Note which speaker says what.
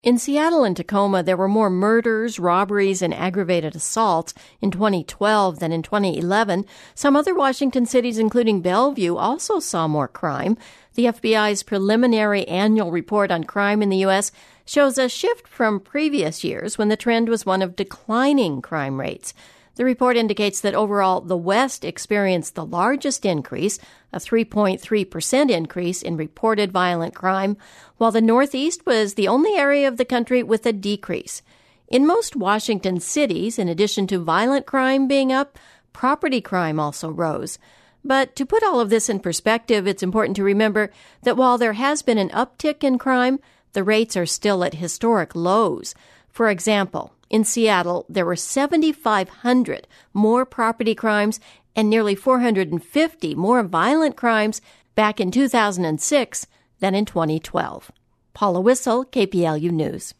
Speaker 1: In Seattle and Tacoma, there were more murders, robberies, and aggravated assaults in 2012 than in 2011. Some other Washington cities, including Bellevue, also saw more crime. The FBI's preliminary annual report on crime in the U.S. shows a shift from previous years when the trend was one of declining crime rates. The report indicates that overall, the West experienced the largest increase, a 3.3% increase in reported violent crime, while the Northeast was the only area of the country with a decrease. In most Washington cities, in addition to violent crime being up, property crime also rose. But to put all of this in perspective, it's important to remember that while there has been an uptick in crime, the rates are still at historic lows. For example, in Seattle, there were 7,500 more property crimes and nearly 450 more violent crimes back in 2006 than in 2012. Paula Wissel, KPLU News.